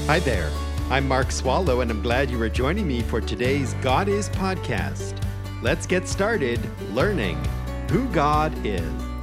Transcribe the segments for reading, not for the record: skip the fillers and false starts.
Hi there. I'm Mark Swallow, and I'm glad you are joining me for today's God Is podcast. Let's get started learning who God is.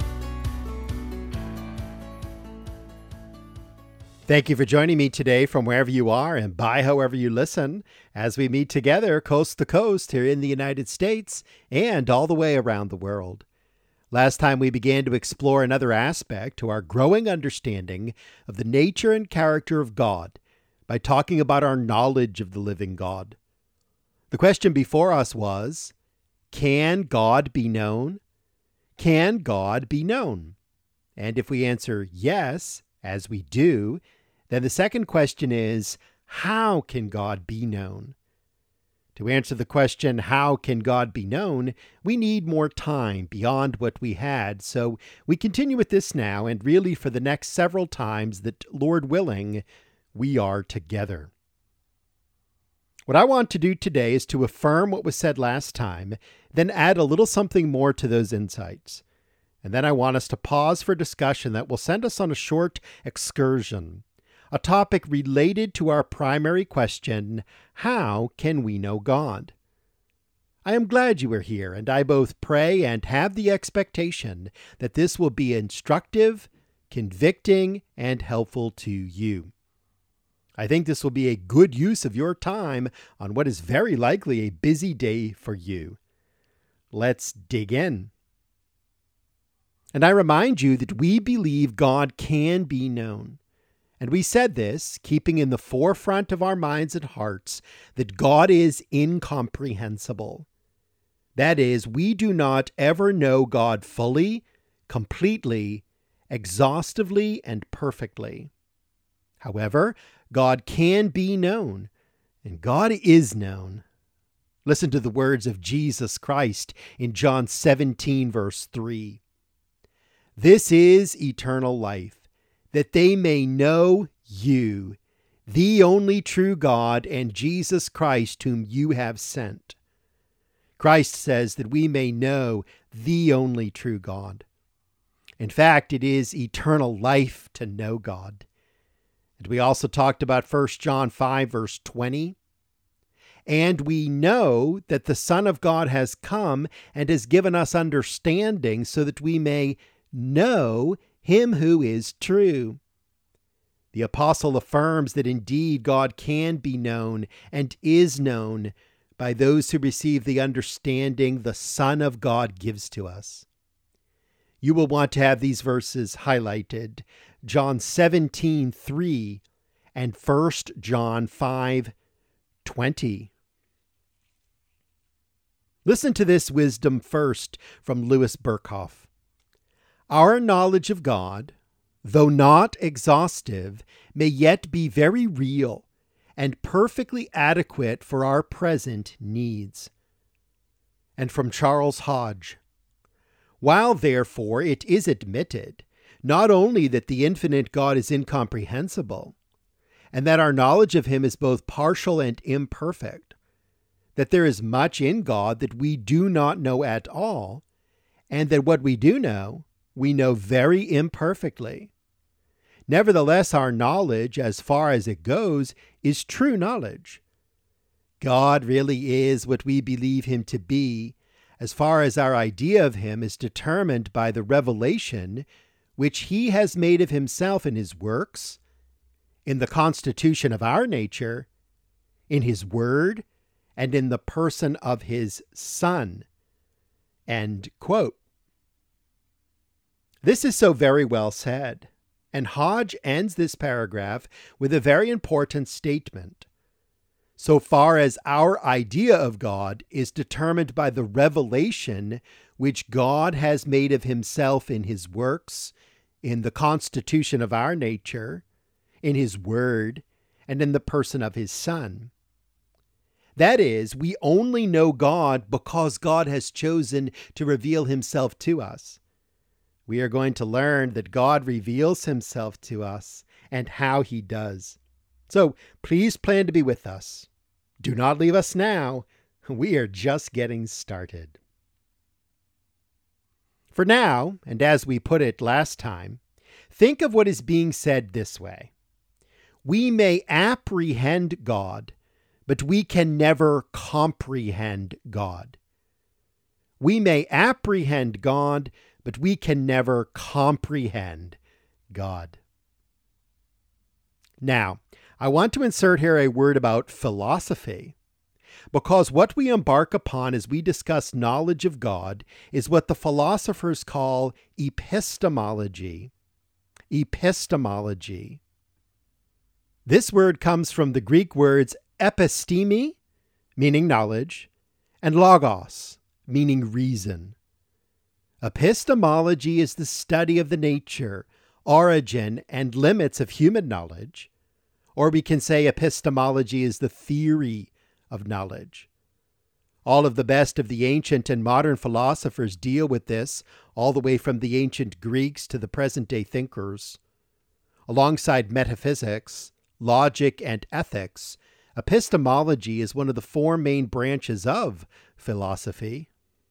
Thank you for joining me today from wherever you are and by however you listen as we meet together coast to coast here in the United States and all the way around the world. Last time we began to explore another aspect to our growing understanding of the nature and character of God by talking about our knowledge of the living God. The question before us was, can God be known? Can God be known? And if we answer yes, as we do, then the second question is, how can God be known? To answer the question, how can God be known, we need more time beyond what we had. So we continue with this now and really for the next several times that, Lord willing, we are together. What I want to do today is to affirm what was said last time, then add a little something more to those insights. And then I want us to pause for discussion that will send us on a short excursion, a topic related to our primary question, how can we know God? I am glad you are here, and I both pray and have the expectation that this will be instructive, convicting, and helpful to you. I think this will be a good use of your time on what is very likely a busy day for you. Let's dig in. And I remind you that we believe God can be known. And we said this, keeping in the forefront of our minds and hearts, that God is incomprehensible. That is, we do not ever know God fully, completely, exhaustively, and perfectly. However, God can be known, and God is known. Listen to the words of Jesus Christ in John 17, verse 3. This is eternal life, that they may know you, the only true God, and Jesus Christ whom you have sent. Christ says that we may know the only true God. In fact, it is eternal life to know God. And we also talked about 1 John 5, verse 20. And we know that the Son of God has come and has given us understanding so that we may know him who is true. The apostle affirms that indeed God can be known and is known by those who receive the understanding the Son of God gives to us. You will want to have these verses highlighted, John 17:3 and 1 John 5:20. Listen to this wisdom first from Louis Berkhoff. Our knowledge of God, though not exhaustive, may yet be very real and perfectly adequate for our present needs. And from Charles Hodge. While, therefore, it is admitted not only that the infinite God is incomprehensible, and that our knowledge of him is both partial and imperfect, that there is much in God that we do not know at all, and that what we do know, we know very imperfectly. Nevertheless, our knowledge, as far as it goes, is true knowledge. God really is what we believe him to be, as far as our idea of him is determined by the revelation which he has made of himself in his works, in the constitution of our nature, in his word, and in the person of his Son. End quote. This is so very well said, and Hodge ends this paragraph with a very important statement. So far as our idea of God is determined by the revelation which God has made of himself in his works, in the constitution of our nature, in his word, and in the person of his Son. That is, we only know God because God has chosen to reveal himself to us. We are going to learn that God reveals himself to us and how he does. So please plan to be with us. Do not leave us now. We are just getting started. For now, and as we put it last time, think of what is being said this way. We may apprehend God, but we can never comprehend God. We may apprehend God, but we can never comprehend God. Now, I want to insert here a word about philosophy, because what we embark upon as we discuss knowledge of God is what the philosophers call epistemology. Epistemology. This word comes from the Greek words episteme, meaning knowledge, and logos, meaning reason. Epistemology is the study of the nature, origin, and limits of human knowledge, or we can say epistemology is the theory of knowledge. All of the best of the ancient and modern philosophers deal with this, all the way from the ancient Greeks to the present-day thinkers. Alongside metaphysics, logic, and ethics, epistemology is one of the four main branches of philosophy.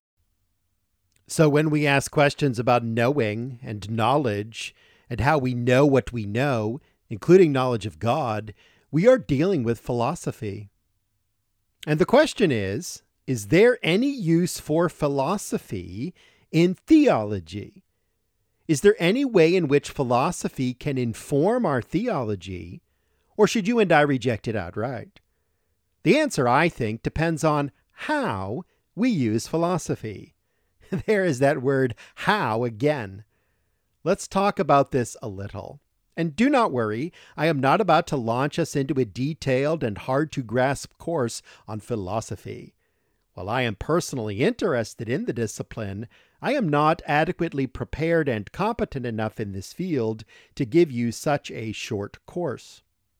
So when we ask questions about knowing and knowledge and how we know what we know, including knowledge of God, we are dealing with philosophy. And the question is there any use for philosophy in theology? Is there any way in which philosophy can inform our theology, or should you and I reject it outright? The answer, I think, depends on how we use philosophy. There is that word how again. Let's talk about this a little. And do not worry, I am not about to launch us into a detailed and hard-to-grasp course on philosophy. While I am personally interested in the discipline, I am not adequately prepared and competent enough in this field to give you such a short course.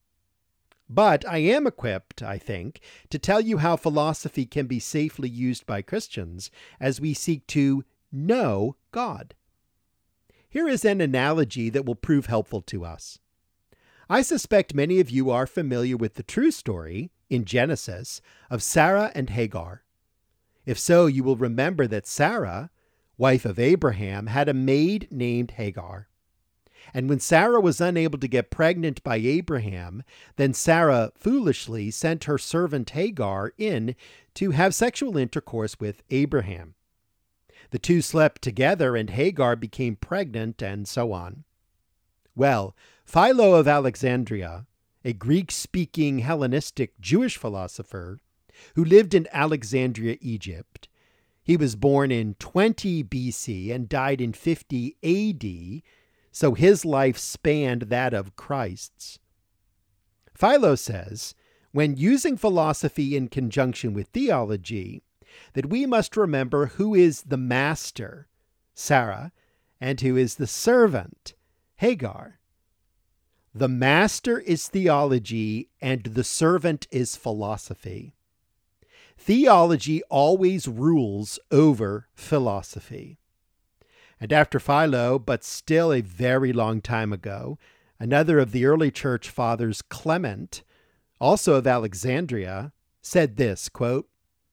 But I am equipped, I think, to tell you how philosophy can be safely used by Christians as we seek to know God. Here is an analogy that will prove helpful to us. I suspect many of you are familiar with the true story, in Genesis, of Sarah and Hagar. If so, you will remember that Sarah, wife of Abraham, had a maid named Hagar. And when Sarah was unable to get pregnant by Abraham, then Sarah foolishly sent her servant Hagar in to have sexual intercourse with Abraham. The two slept together, and Hagar became pregnant, and so on. Well, Philo of Alexandria, a Greek-speaking Hellenistic Jewish philosopher who lived in Alexandria, Egypt, he was born in 20 BC and died in 50 AD, so his life spanned that of Christ's. Philo says, when using philosophy in conjunction with theology, that we must remember who is the master, Sarah, and who is the servant, Hagar. The master is theology, and the servant is philosophy. Theology always rules over philosophy. And after Philo, but still a very long time ago, another of the early church fathers, Clement, also of Alexandria, said this, quote,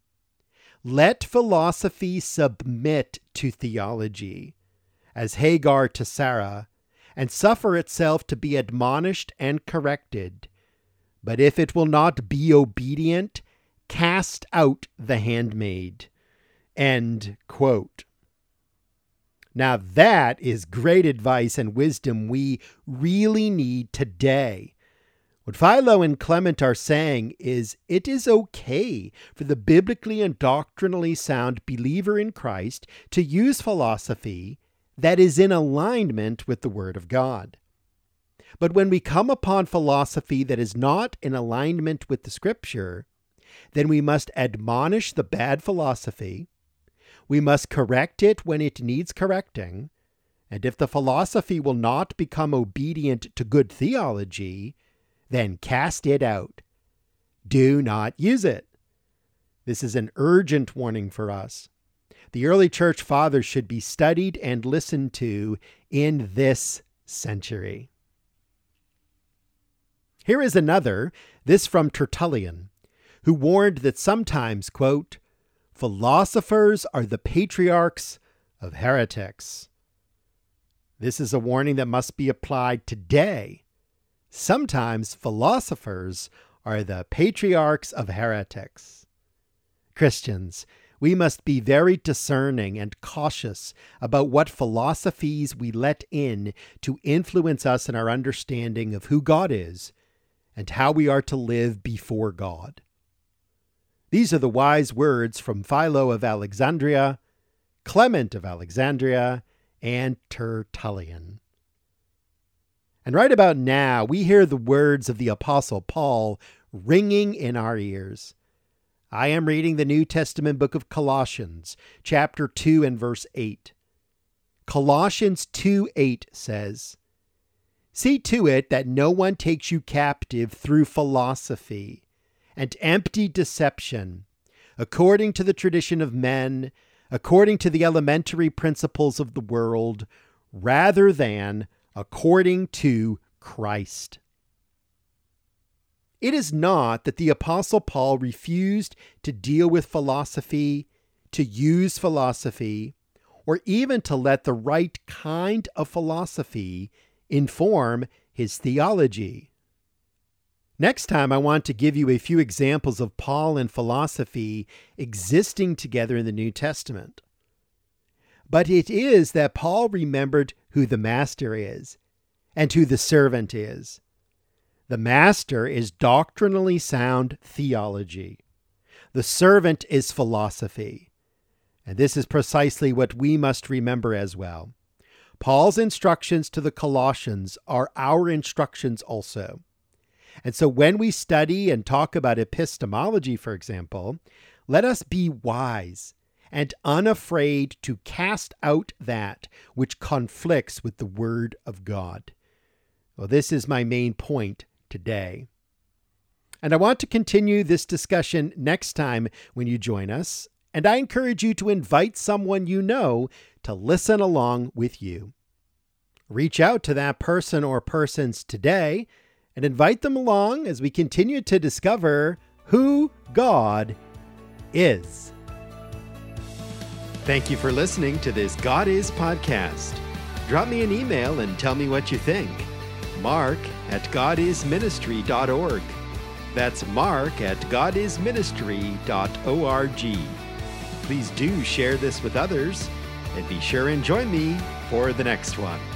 "Let philosophy submit to theology, as Hagar to Sarah, and suffer itself to be admonished and corrected. But if it will not be obedient, cast out the handmaid." End quote. Now that is great advice and wisdom we really need today. What Philo and Clement are saying is it is okay for the biblically and doctrinally sound believer in Christ to use philosophy that is in alignment with the Word of God. But when we come upon philosophy that is not in alignment with the Scripture, then we must admonish the bad philosophy. We must correct it when it needs correcting, and if the philosophy will not become obedient to good theology, then cast it out. Do not use it. This is an urgent warning for us. The early church fathers should be studied and listened to in this century. Here is another, this from Tertullian, who warned that sometimes, quote, "philosophers are the patriarchs of heretics." This is a warning that must be applied today. Sometimes philosophers are the patriarchs of heretics. Christians, we must be very discerning and cautious about what philosophies we let in to influence us in our understanding of who God is and how we are to live before God. These are the wise words from Philo of Alexandria, Clement of Alexandria, and Tertullian. And right about now, we hear the words of the Apostle Paul ringing in our ears. I am reading the New Testament book of Colossians, chapter 2 and verse 8. Colossians 2:8 says, "See to it that no one takes you captive through philosophy and empty deception, according to the tradition of men, according to the elementary principles of the world, rather than according to Christ." It is not that the Apostle Paul refused to deal with philosophy, to use philosophy, or even to let the right kind of philosophy inform his theology. Next time, I want to give you a few examples of Paul and philosophy existing together in the New Testament. But it is that Paul remembered who the master is and who the servant is. The master is doctrinally sound theology. The servant is philosophy. And this is precisely what we must remember as well. Paul's instructions to the Colossians are our instructions also. And so when we study and talk about epistemology, for example, let us be wise and unafraid to cast out that which conflicts with the Word of God. Well, this is my main point today. And I want to continue this discussion next time when you join us, and I encourage you to invite someone you know to listen along with you. Reach out to that person or persons today and invite them along as we continue to discover who God is. Thank you for listening to this God Is podcast. Drop me an email and tell me what you think. mark@godisministry.org. That's mark@godisministry.org. Please do share this with others and be sure and join me for the next one.